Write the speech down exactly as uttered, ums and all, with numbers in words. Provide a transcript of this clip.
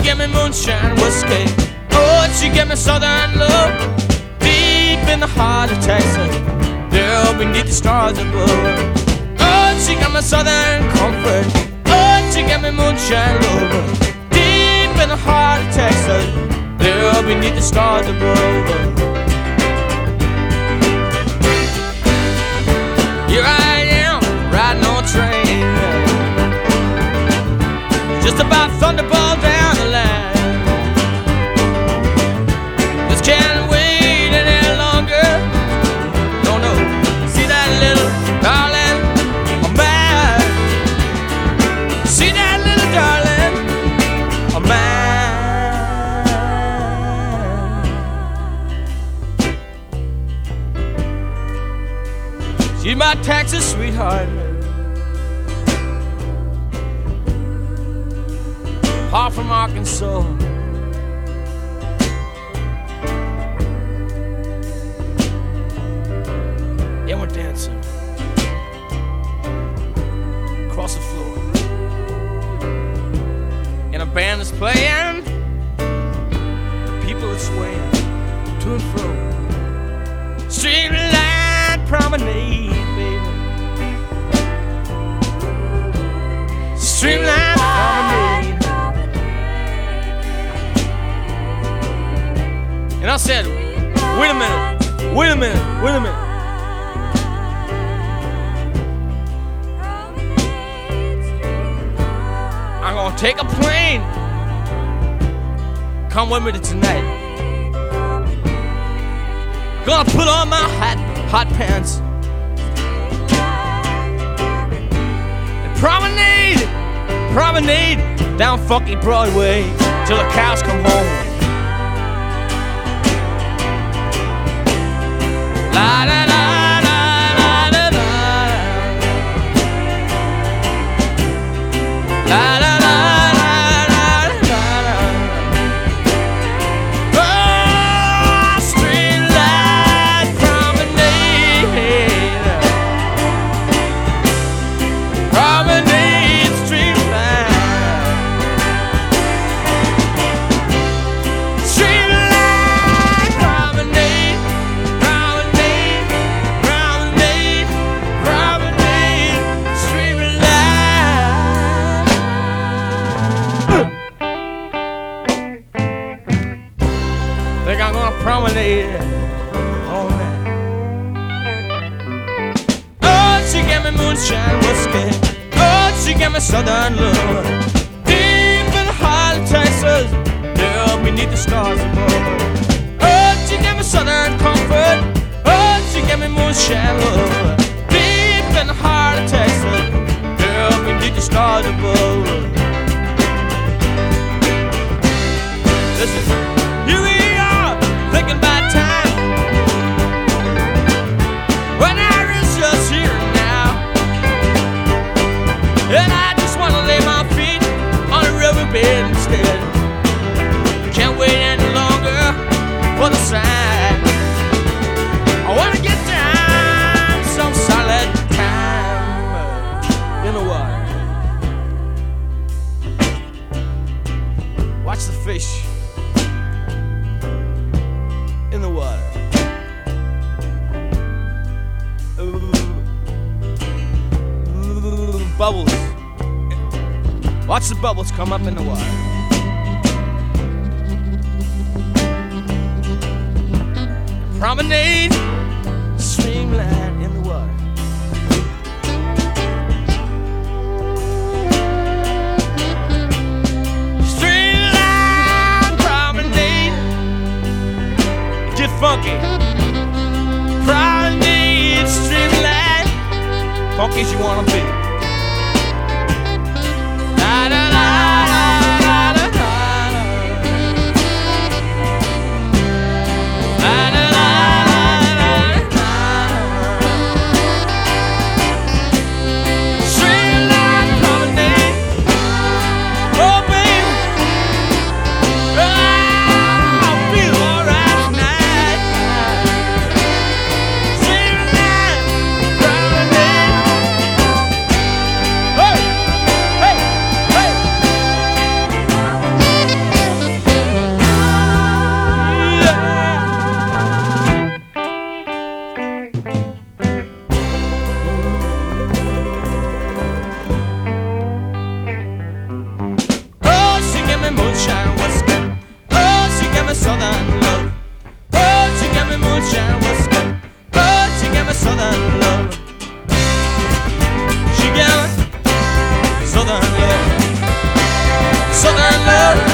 give me moonshine whiskey. Oh, she give me southern love. Deep in the heart of Texas, there beneath the stars above. Oh, she give me southern comfort. Oh, she give me moonshine love. Deep in the heart of Texas, there beneath the stars above. Here I am, riding on a train, just about thunderball down the line. Just can't wait any longer. No, no, see that little darling of mine. See that little darling of mine. She's my Texas sweetheart, far from Arkansas. And we're dancing across the floor, and a band is playing. People are swaying to and fro. Streetlight promenade, baby. Streetlight promenade. And I said, wait a minute, wait a minute, wait a minute. I'm gonna take a plane. Come with me tonight. Gonna put on my hot, hot pants and promenade, promenade down funky Broadway till the cows come home. La da da da da da la da da da da da. Oh, streetlight promenade, promenade, streetlight, streetlight promenade. Think I'm gonna promenade all night. Oh, she gave me moonshine whiskey. Oh, she gave me southern love. Deep in the heart of Texas, there beneath the stars above. Oh, she gave me southern comfort. Oh, she gave me moonshine love. Deep in the heart of Texas, there beneath the stars above. Listen, here we are, thinking about time when I is just here now, and I just want to lay my feet on a riverbed instead. Can't wait any longer for the sign. I want to get down some solid time in the water. Watch the fish in the water. Bubbles. Watch the bubbles come up in the water. Promenade, streamline in the water. Streamline promenade. Get funky. Promenade, streamline. Funky as you wanna be. La da da da da da da. La da da da da. Streamline promenade. Oh baby, I'll feel alright tonight. Streamline promenade. Southern love, Southern love.